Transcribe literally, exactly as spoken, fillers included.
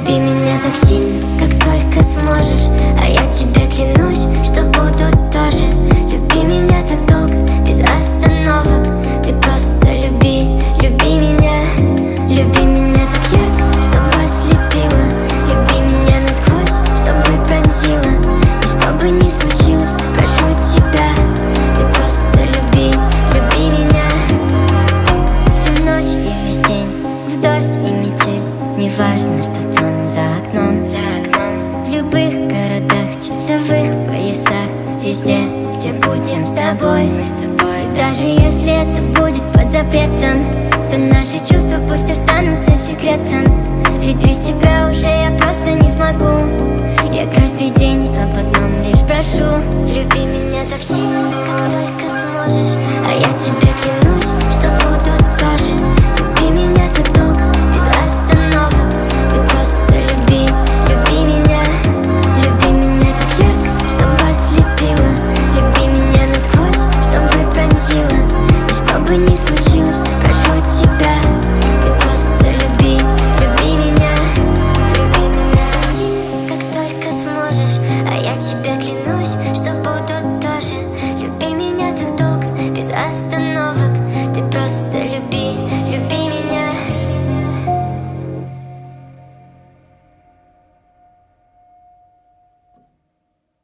Люби меня так сильно, как только сможешь, а я тебе клянусь, что буду тоже. Люби меня так долго, без остановок. Ты просто люби, люби меня. Люби меня так ярко, чтобы ослепила. Люби меня насквозь, чтобы пронзила. И что бы ни случилось, прошу тебя, ты просто люби, люби меня. Всю ночь и весь день, в дождь и метель, неважно, что там за окном. В любых городах, часовых поясах, везде, где будем с тобой. И даже если это будет под запретом, то наши чувства пусть останутся секретом. Ведь без тебя уже я просто не смогу. Я каждый день об одном лишь прошу: люби меня так сильно, как только сможешь, а я тебе клянусь, что буду тоже. Люби меня так долго, без остановок. Ты просто люби, люби меня. Люби меня так ярко, чтобы ослепила. Люби меня насквозь, чтобы пронзила. И что бы ни случилось, прошу тебя, ты просто люби, люби меня. Люби меня так сильно, как только сможешь, а я тебе клянусь, что буду тоже. Люби меня так долго, без остановок.